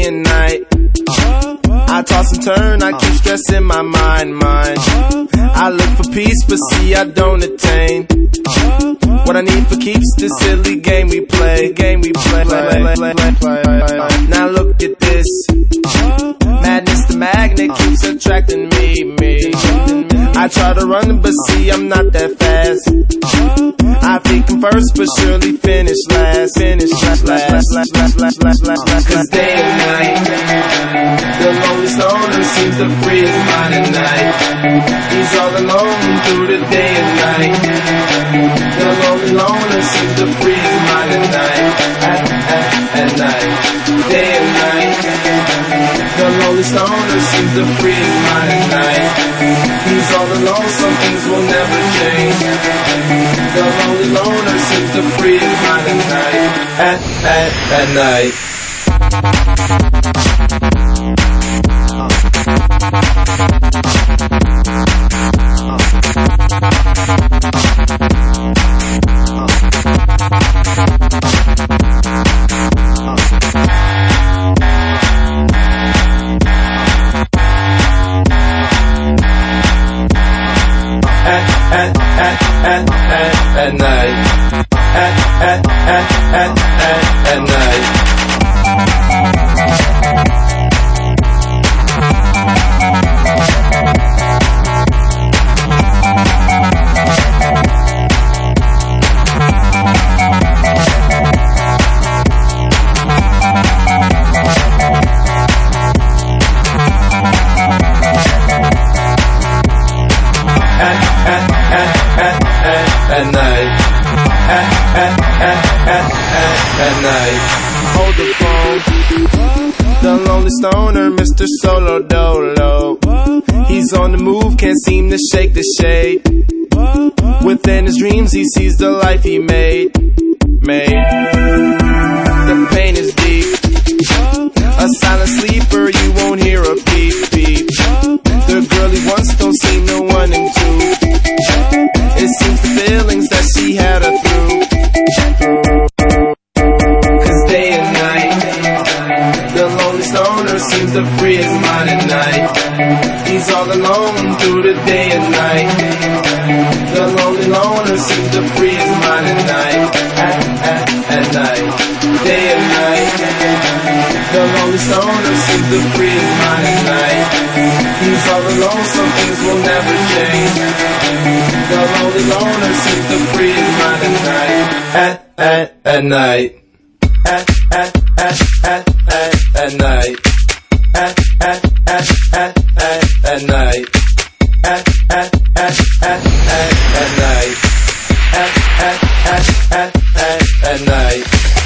and night. I toss and turn, I keep stressing my mind. I look for peace, but see I don't attain. What I need for keeps this silly game we play. Now look at this. Madness, the magnet keeps attracting me. I try to run, but see I'm not that fast. I think I'm first, but surely finish last. Cause day and night, the lonely stoner seems to free his mind at night. He's all alone through the day and night. The lonely loner seems to free his mind at night. At night, day and night. The lonely stoner seems to free his mind at night. He's all alone, some things will never change. The lonely loner seems to free his mind at night. At night. At night. At night. At night, at night. Hold the phone. The lonely stoner, Mr. Solo Dolo. He's on the move, can't seem to shake the shade. Within his dreams, he sees the life he made. The pain is deep. A silent sleeper, you won't hear a peep. The girl he wants don't seem to want him to. It seems the feelings that she had her through. Cause day and night, the lonely stoner seems to free his mind at night. He's all alone through the day and night. The lonely loner seems to free his mind at night. At night, day and night. The lonely stoner seems to free his mind at night. He's all alone, some things will never change. The lonely loner seems to free his mind at night. At night. At night. At night. At night. At night.